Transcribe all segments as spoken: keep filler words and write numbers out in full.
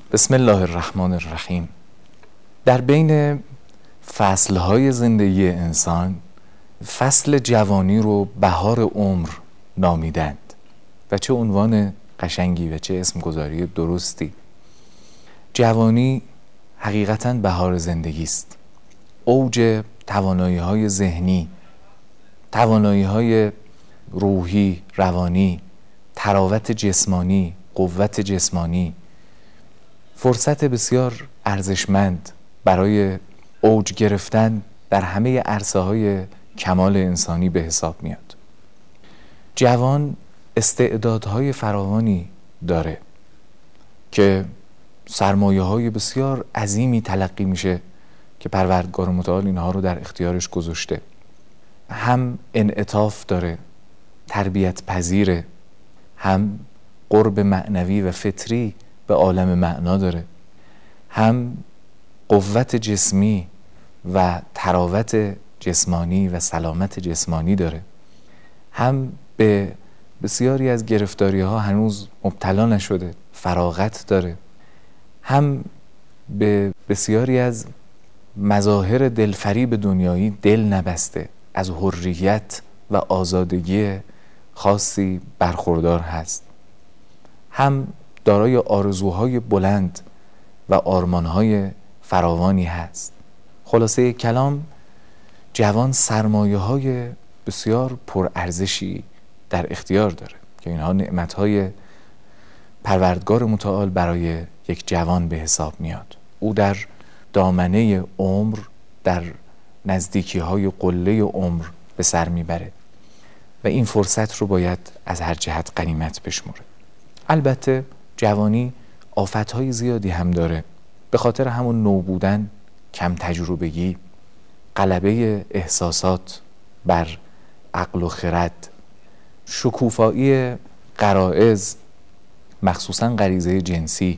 بسم الله الرحمن الرحیم. در بین فصلهای زندگی انسان فصل جوانی رو بهار عمر نامیدند و چه عنوان قشنگی و چه اسمگذاری درستی. جوانی حقیقتاً بهار زندگی است، اوج توانایی‌های ذهنی، توانایی‌های روحی، روانی، تراوت جسمانی، قوت جسمانی، فرصت بسیار ارزشمند برای اوج گرفتن در همه عرصه‌های کمال انسانی به حساب میاد. جوان استعدادهای فراوانی داره که سرمایه‌های بسیار عظیمی تلقی میشه که پروردگار متعال اینها رو در اختیارش گذاشته. هم انعطاف داره، تربیت پذیره، هم قرب معنوی و فطری به عالم معنا داره، هم قوت جسمی و تراوت جسمانی و سلامت جسمانی داره، هم به بسیاری از گرفتاری ها هنوز مبتلا نشده، فراغت داره، هم به بسیاری از مظاهر دلفریب دنیایی دل نبسته، از حریت و آزادگی خاصی برخوردار هست، هم دارای آرزوهای بلند و آرمانهای فراوانی هست. خلاصه کلام، جوان سرمایه‌های بسیار پرارزشی در اختیار داره که اینها نعمت‌های پروردگار متعال برای یک جوان به حساب میاد. او در دامنه عمر، در نزدیکی‌های قله عمر به سر میبره و این فرصت رو باید از هر جهت غنیمت بشمره. البته جوانی آفت‌های زیادی هم داره، به خاطر همون نو بودن، کم تجربگی، غلبه احساسات بر عقل و خرد، شکوفایی غرایز، مخصوصاً غریزه جنسی،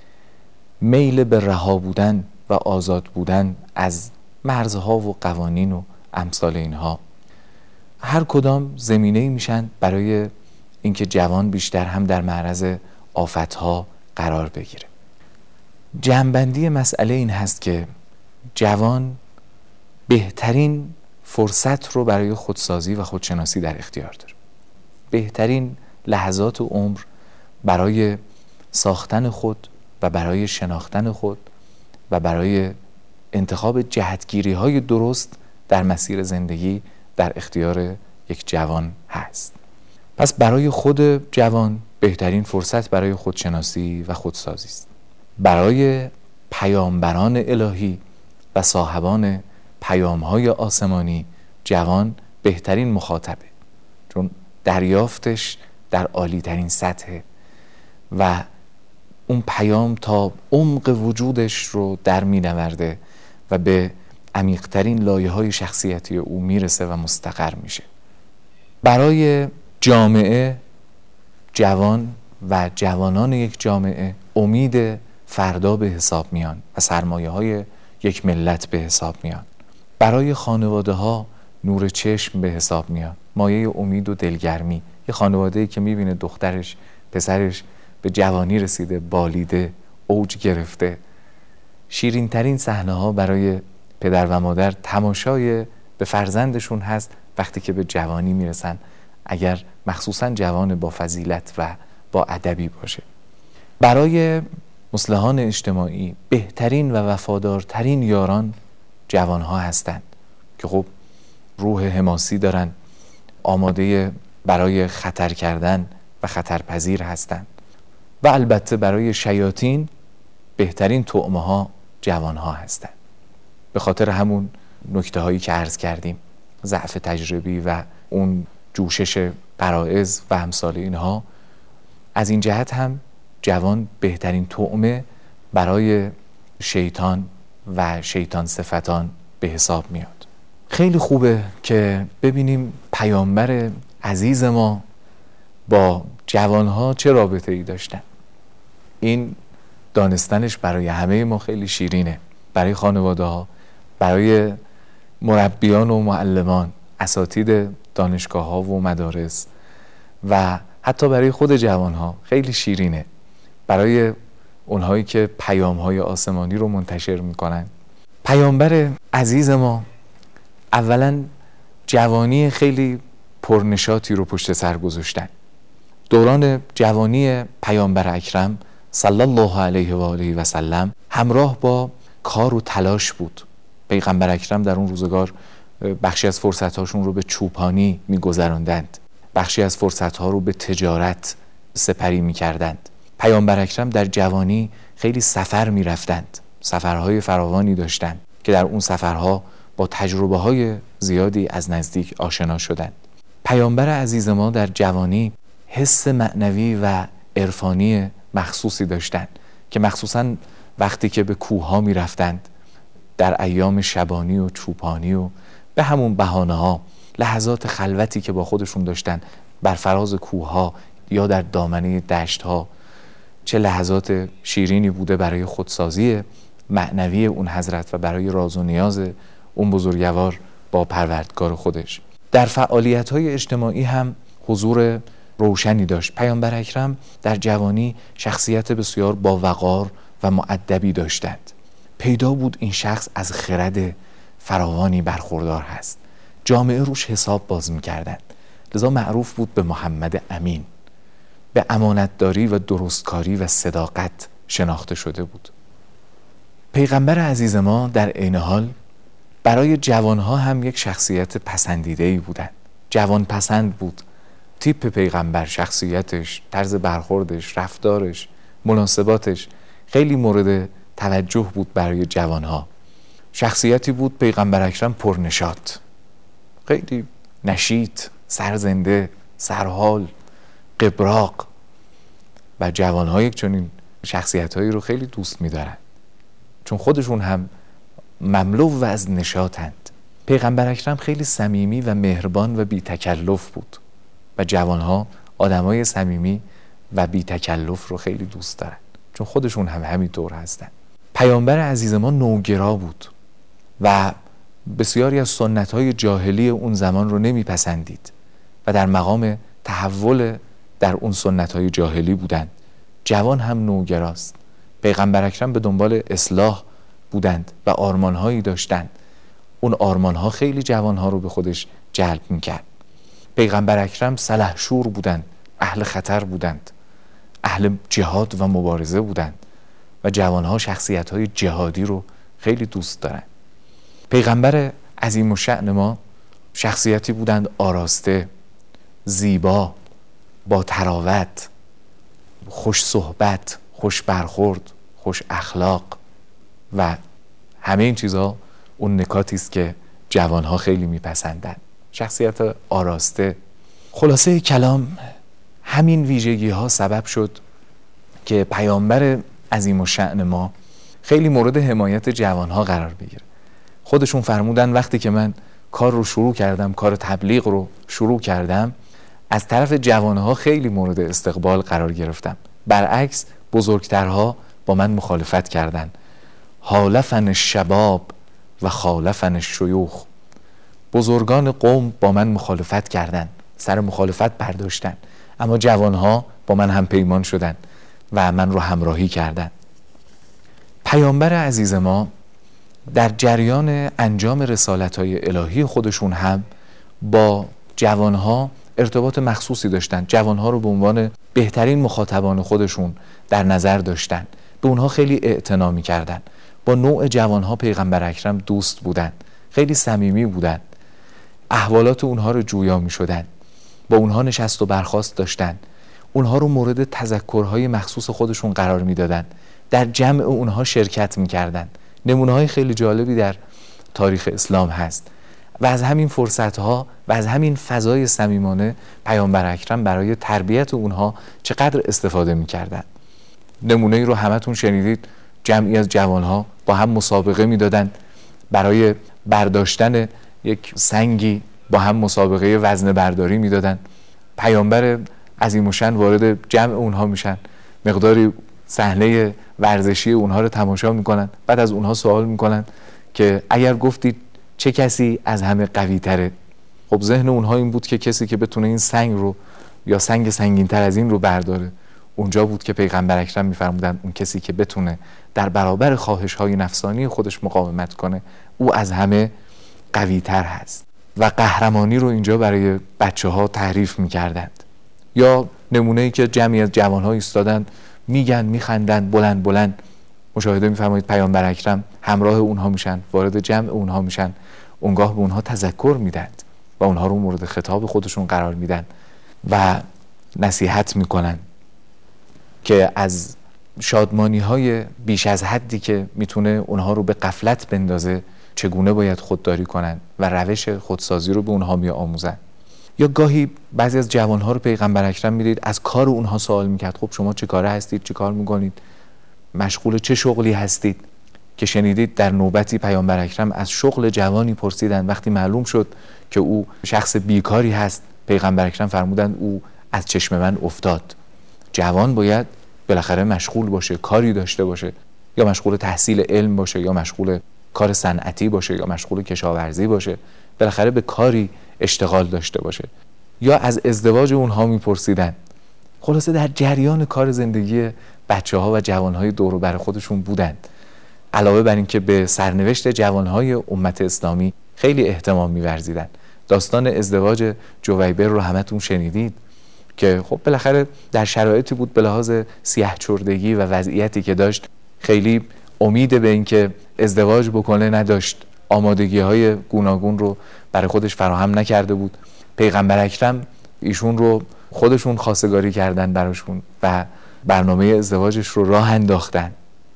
میل به رها بودن و آزاد بودن از مرزها و قوانین و امثال اینها، هر کدام زمینه‌ای میشن برای اینکه جوان بیشتر هم در معرض آفت‌ها قرار بگیره. جمع‌بندی مسئله این هست که جوان بهترین فرصت رو برای خودسازی و خودشناسی در اختیار داره. بهترین لحظات عمر برای ساختن خود و برای شناختن خود و برای انتخاب جهتگیری‌های درست در مسیر زندگی در اختیار یک جوان هست. پس برای خود جوان بهترین فرصت برای خودشناسی و خودسازی است. برای پیامبران الهی و صاحبان پیام‌های آسمانی جوان بهترین مخاطبه، چون دریافتش در عالی ترین سطحه و اون پیام تا عمق وجودش رو در می‌نورده و به عمیق‌ترین لایه‌های شخصیتی او میرسه و مستقر میشه. برای جامعه، جوان و جوانان یک جامعه امید فردا به حساب میان و سرمایه‌های یک ملت به حساب میان. برای خانواده ها نور چشم به حساب میان، مایه امید و دلگرمی. یه خانواده‌ای که میبینه دخترش، پسرش به جوانی رسیده، بالیده، اوج گرفته، شیرین ترین صحنه ها برای پدر و مادر تماشای به فرزندشون هست وقتی که به جوانی میرسن، اگر مخصوصا جوان با فضیلت و با ادبی باشه. برای مصلحان اجتماعی بهترین و وفادارترین یاران جوانها هستند که خب روح حماسی دارن، آماده برای خطر کردن و خطرپذیر هستند. و البته برای شیاطین بهترین طعمه ها جوانها هستند، به خاطر همون نکته هایی که عرض کردیم، ضعف تجربی و اون جوشش غرایز و امثال اینها. از این جهت هم جوان بهترین طعمه برای شیطان و شیطان صفتان به حساب میاد. خیلی خوبه که ببینیم پیامبر عزیز ما با جوانها چه رابطه ای داشتن. این دانستنش برای همه ما خیلی شیرینه، برای خانواده ها، برای مربیان و معلمان، اساتید دانشگاه ها و مدارس و حتی برای خود جوان ها خیلی شیرینه. برای اونهایی که پیام‌های آسمانی رو منتشر میکنن. پیامبر عزیز ما اولا جوانی خیلی پرنشاطی رو پشت سر گذاشتن. دوران جوانی پیامبر اکرم صلی الله علیه و آله و سلم همراه با کار و تلاش بود. پیغمبر اکرم در اون روزگار بخشی از فرصت‌هاشون رو به چوپانی می‌گذراندند، بخشی از فرصت‌ها رو به تجارت سپری می‌کردند. پیامبر اکرم در جوانی خیلی سفر می‌رفتند، سفرهای فراوانی داشتند که در اون سفرها با تجربه‌های زیادی از نزدیک آشنا شدند. پیامبر عزیز ما در جوانی حس معنوی و عرفانی مخصوصی داشتند که مخصوصاً وقتی که به کوه‌ها می‌رفتند در ایام شبانی و چوپانی و به همون بهانه‌ها، لحظات خلوتی که با خودشون داشتن بر فراز کوه‌ها یا در دامنه دشت‌ها، چه لحظات شیرینی بوده برای خودسازی معنوی اون حضرت و برای راز و نیاز اون بزرگوار با پروردگار خودش. در فعالیت‌های اجتماعی هم حضور روشنی داشت. پیامبر اکرم در جوانی شخصیت بسیار با وقار و مؤدبی داشتند. پیدا بود این شخص از خرد فراوانی برخوردار هست. جامعه روش حساب باز می‌کردند. لذا معروف بود به محمد امین. به امانتداری و درستکاری و صداقت شناخته شده بود. پیغمبر عزیز ما در عین حال برای جوانها هم یک شخصیت پسندیده‌ای بودند. جوان پسند بود. تیپ پیغمبر، شخصیتش، طرز برخوردش، رفتارش، مناسباتش خیلی مورد توجه بود برای جوانها. شخصیتی بود پیغمبر اکرم پرنشاط، خیلی نشیط، سرزنده، سرحال، قبراق و جوانها یک چنین شخصیت‌هایی رو خیلی دوست می‌دارن چون خودشون هم مملو و از نشاطند. پیغمبر اکرم خیلی صمیمی و مهربان و بی تکلف بود و جوانها آدمای صمیمی و بی تکلف رو خیلی دوست دارن چون خودشون هم همینطور هستن. پیامبر عزیز ما نوگرا بود و بسیاری از سنت‌های جاهلی اون زمان رو نمیپسندید و در مقام تحول در اون سنت‌های جاهلی بودند. جوان هم نوگراست. پیغمبر اکرم به دنبال اصلاح بودند و آرمان‌هایی داشتند. اون آرمان‌ها خیلی جوان‌ها رو به خودش جلب می‌کرد. پیغمبر اکرم سلحشور بودند، اهل خطر بودند، اهل جهاد و مبارزه بودند و جوان‌ها شخصیت‌های جهادی رو خیلی دوست دارن. پیغمبر عظیم الشأن ما شخصیتی بودند آراسته، زیبا، با تراوت، خوش صحبت، خوش برخورد، خوش اخلاق و همه این چیزها اون نکاتی است که جوان‌ها خیلی میپسندند. شخصیت آراسته. خلاصه کلام همین ویژگی‌ها سبب شد که پیامبر عظیم الشأن ما خیلی مورد حمایت جوان‌ها قرار بگیره. خودشون فرمودن وقتی که من کار رو شروع کردم، کار تبلیغ رو شروع کردم، از طرف جوان‌ها خیلی مورد استقبال قرار گرفتم. برعکس بزرگترها با من مخالفت کردن. حالفن الشباب و خالفن الشیوخ. بزرگان قوم با من مخالفت کردند، سر مخالفت برداشتن، اما جوانها با من هم پیمان شدند و من رو همراهی کردند. پیامبر عزیز ما در جریان انجام رسالت‌های الهی خودشون هم با جوانها ارتباط مخصوصی داشتند. جوانها رو به عنوان بهترین مخاطبان خودشون در نظر داشتند. به اونها خیلی اعتنا می‌کردند. با نوع جوانها پیغمبر اکرم دوست بودند. خیلی صمیمی بودند. احوالات اونها رو جویا می‌شدند. با اونها نشست و برخاست داشتند. اونها رو مورد تذکرهای مخصوص خودشون قرار میدادند. در جمع اونها شرکت می‌کردند. نمونه‌های خیلی جالبی در تاریخ اسلام هست و از همین فرصت‌ها و از همین فضای صمیمانه پیامبر اکرم برای تربیت اونها چقدر استفاده می‌کردند. نمونه‌ای رو همتون شنیدید، جمعی از جوان‌ها با هم مسابقه می‌دادند برای برداشتن یک سنگی، با هم مسابقه وزنه برداری می‌دادند. پیامبر عظیم الشأن وارد جمع اونها میشن، مقداری صحنه ورزشی اونها رو تماشا میکنن، بعد از اونها سوال میکنن که اگر گفتید چه کسی از همه قوی تره؟ خب ذهن اونها این بود که کسی که بتونه این سنگ رو یا سنگ سنگین تر از این رو برداره. اونجا بود که پیغمبر اکرم می‌فرمودند اون کسی که بتونه در برابر خواهش‌های نفسانی خودش مقاومت کنه او از همه قوی‌تر هست و قهرمانی رو اینجا برای بچه‌ها تعریف می‌کردند. یا نمونه‌ای که جمعی از جوان‌ها ایستادن میگن میخندن بلند بلند، مشاهده می‌فرمایید پیامبر اکرم همراه اونها میشن، وارد جمع اونها میشن، اونگاه به اونها تذکر میدند و اونها رو مورد خطاب خودشون قرار میدن و نصیحت میکنن که از شادمانی‌های بیش از حدی که میتونه اونها رو به غفلت بندازه چگونه باید خودداری کنن و روش خودسازی رو به اونها میآموزن. یا گاهی بعضی از جوانها رو پیغمبر اکرم میدید از کار اونها سوال میکرد، خب شما چه کاره هستید، چه کار میکنید، مشغول چه شغلی هستید، که شنیدید در نوبتی پیامبر اکرم از شغل جوانی پرسیدند. وقتی معلوم شد که او شخص بیکاری هست پیغمبر اکرم فرمودند او از چشم من افتاد. جوان باید بالاخره مشغول باشه، کاری داشته باشه، یا مشغول تحصیل علم باشه، یا مشغول کار صنعتی باشه، یا مشغول کشاورزی باشه، بالاخره به کاری اشتغال داشته باشه. یا از ازدواج اونها میپرسیدن. خلاصه در جریان کار زندگی بچه ها و جوان های دور و بر خودشون بودند. علاوه بر این که به سرنوشت جوان های امت اسلامی خیلی اهتمام می‌ورزیدن. داستان ازدواج جویبر رو همتون شنیدید که خب بالاخره در شرایطی بود به لحاظ سیاه‌چردگی و وضعیتی که داشت خیلی امید به این که ازدواج بکنه نداشت، آمادگی‌های گوناگون رو برای خودش فراهم نکرده بود. پیغمبر اکرم ایشون رو خودشون خواستگاری کردن براشون و برنامه ازدواجش رو راه انداختن.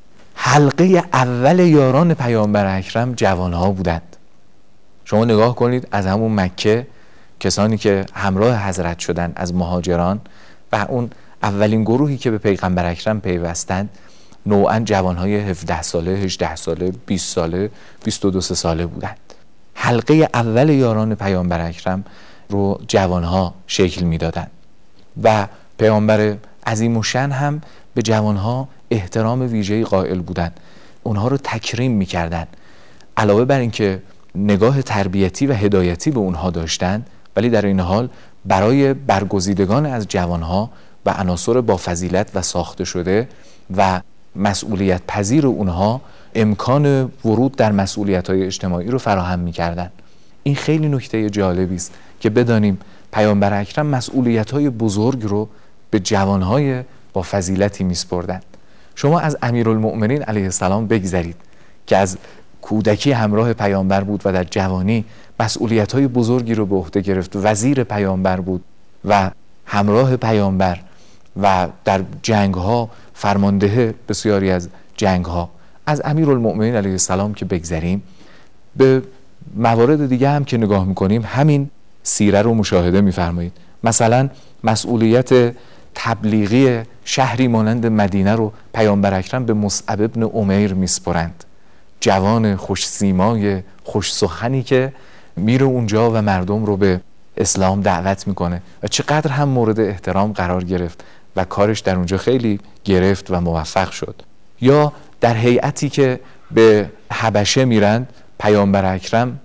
حلقه اول یاران پیامبر اکرم جوانها بودند. شما نگاه کنید از همون مکه کسانی که همراه حضرت شدن از مهاجران و اون اولین گروهی که به پیغمبر اکرم پیوستند نوعاً جوانهای هفده ساله، هجده ساله، بیست ساله، بیست و دو ساله بودند. حلقه اول یاران پیامبر اکرم رو جوانها شکل میدادند و پیامبر عظیم الشأن هم به جوانها احترام ویژه‌ای قائل بودند. اونها رو تکریم می‌کردند. علاوه بر اینکه نگاه تربیتی و هدایتی به اونها داشتند، ولی در این حال برای برگزیدگان از جوانها و عناصر با فضیلت و ساخته شده و مسئولیت پذیر اونها امکان ورود در مسئولیت‌های اجتماعی رو فراهم می‌کردند. این خیلی نکته جالبی است که بدانیم پیامبر اکرم مسئولیت‌های بزرگ رو به جوانهای با فضیلتی میسپردند. شما از امیرالمؤمنین علیه السلام بگذرید که از کودکی همراه پیامبر بود و در جوانی مسئولیت‌های بزرگی رو به عهده گرفت، وزیر پیامبر بود و همراه پیامبر و در جنگ‌ها فرمانده بسیاری از جنگ‌ها. از امیرالمؤمنین علیه السلام که بگذریم، به موارد دیگه هم که نگاه می‌کنیم همین سیره رو مشاهده می‌فرمایید. مثلا مسئولیت تبلیغی شهری مانند مدینه رو پیامبر اکرم به مصعب ابن عمیر میسپرند. جوان خوش سیمای خوش سخنی که میره اونجا و مردم رو به اسلام دعوت میکنه و چقدر هم مورد احترام قرار گرفت و کارش در اونجا خیلی گرفت و موفق شد. یا در هیئتی که به حبشه میرند پیامبر اکرم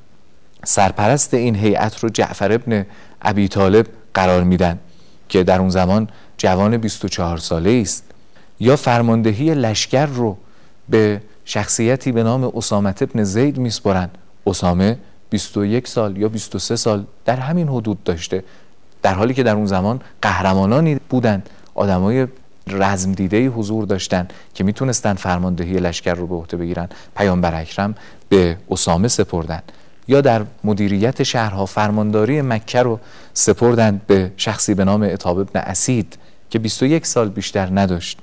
سرپرست این هیئت رو جعفر ابن ابی طالب قرار میدن که در اون زمان جوان بیست و چهار ساله است. یا فرماندهی لشکر رو به شخصیتی به نام اسامه ابن زید میسپرند. اسامه بیست و یک سال یا بیست و سه سال در همین حدود داشته، در حالی که در اون زمان قهرمانانی بودند، آدمای رزم دیده‌ای حضور داشتند که میتونستن فرماندهی لشکر رو به عهده بگیرن. پیامبر اکرم به اسامه سپردن. یا در مدیریت شهرها فرمانداری مکه رو سپردند به شخصی به نام عتاب ابن اسید که بیست و یک سال بیشتر نداشت.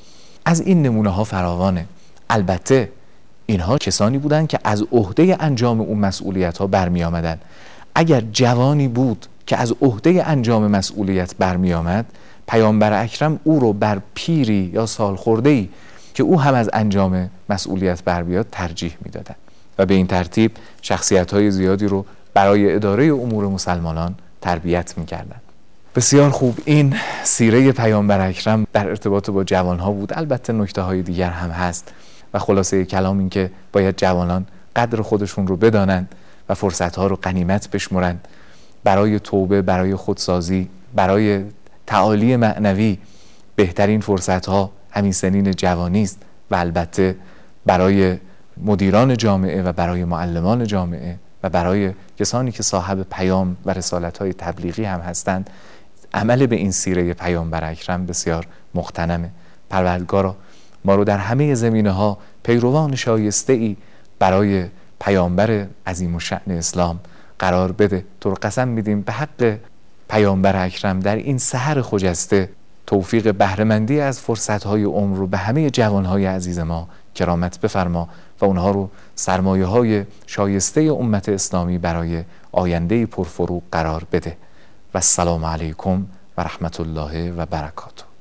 از این نمونه ها فراوانه. البته اینها کسانی بودند که از عهده انجام اون مسئولیت ها برمی آمدن. اگر جوانی بود که از عهده انجام مسئولیت برمی آمد، پیامبر اکرم او رو بر پیری یا سالخورده‌ای که او هم از انجام مسئولیت بر بیاد ترجیح میدادند و به این ترتیب شخصیت‌های زیادی رو برای اداره امور مسلمانان تربیت می‌کردند. بسیار خوب، این سیره پیامبر اکرم در ارتباط با جوانها بود. البته نکته‌های دیگر هم هست و خلاصه کلام این که باید جوانان قدر خودشون رو بدانند و فرصت‌ها رو غنیمت بشمرند برای توبه، برای خودسازی، برای تعالی معنوی بهترین فرصت ها همین سنین جوانی است و البته برای مدیران جامعه و برای معلمان جامعه و برای کسانی که صاحب پیام و رسالت های تبلیغی هم هستند، عمل به این سیره پیامبر اکرم بسیار مغتنمه. پروردگارا ما رو در همه زمینه ها پیروان شایسته ای برای پیامبر عظیم الشأن اسلام قرار بده. تو رو قسم میدیم به حق پیامبر اکرم در این سحر خجسته توفیق بهره‌مندی از فرصت‌های عمر رو به همه جوان‌های عزیز ما کرامت بفرما و اونها رو سرمایه‌های شایسته امت اسلامی برای آینده پرفروغ قرار بده. و السلام علیکم و رحمت الله و برکاته.